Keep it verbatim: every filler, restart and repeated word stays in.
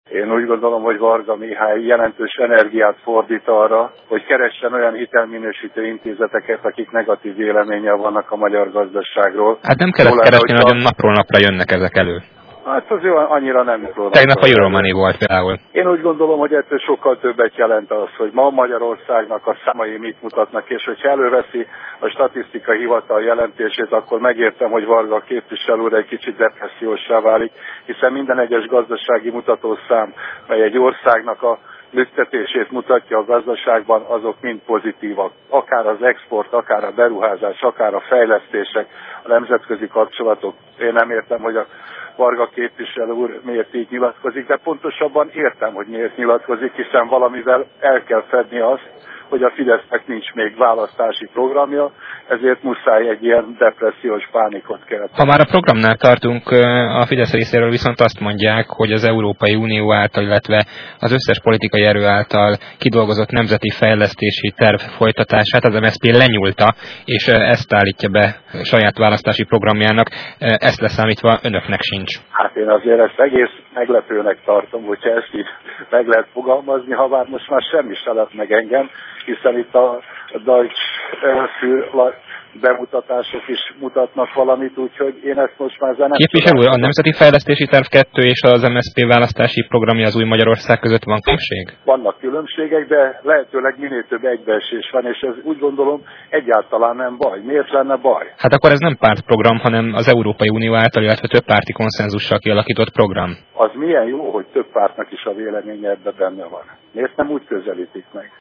Én úgy gondolom, hogy Varga Mihály jelentős energiát fordít arra, hogy keressen olyan hitelminősítő intézeteket, akik negatív véleménnyel vannak a magyar gazdaságról. Hát nem kell ezt keresni, nagyon napról napra jönnek ezek elő. Hát az jó, annyira nem mikor. Tegnap a Euromoney volt például. Én úgy gondolom, hogy ettől sokkal többet jelent az, hogy ma Magyarországnak a számai mit mutatnak, és hogyha előveszi a statisztikai hivatal jelentését, akkor megértem, hogy Varga képviselő úr egy kicsit depressziósá válik, hiszen minden egyes gazdasági mutatószám, mely egy országnak a lüktetését mutatja a gazdaságban, azok mind pozitívak. Akár az export, akár a beruházás, akár a fejlesztések, a nemzetközi kapcsolatok. Én nem értem, hogy a Varga képviselő úr miért így nyilatkozik, de pontosabban értem, hogy miért nyilatkozik, hiszen valamivel el kell fedni azt, hogy a Fidesznek nincs még választási programja, ezért muszáj egy ilyen depressziós pánikot kell. Ha már a programnál tartunk, a Fidesz részéről viszont azt mondják, hogy az Európai Unió által, illetve az összes politikai erő által kidolgozott nemzeti fejlesztési terv folytatását az em es zé pé lenyúlta, és ezt állítja be saját választási programjának, ezt leszámítva önöknek sincs. Hát én azért ezt egész meglepőnek tartom, hogyha ezt így meg lehet fogalmazni, ha bár most már semmi se lett meg engem, hiszen itt a Deutsch Führer bemutatások is mutatnak valamit, úgyhogy én ezt most már zenem. Képviselő úr, a Nemzeti Fejlesztési Terv kettő és az em es zé pé választási programja az új Magyarország között van különbség? Vannak különbségek, de lehetőleg minél több egybeesés van, és ez úgy gondolom egyáltalán nem baj. Miért lenne baj? Hát akkor ez nem pártprogram, hanem az Európai Unió által, illetve több párti konszenzussal kialakított program. Az milyen jó, hogy több pártnak is a véleménye ebben benne van. Miért nem úgy közelítik meg?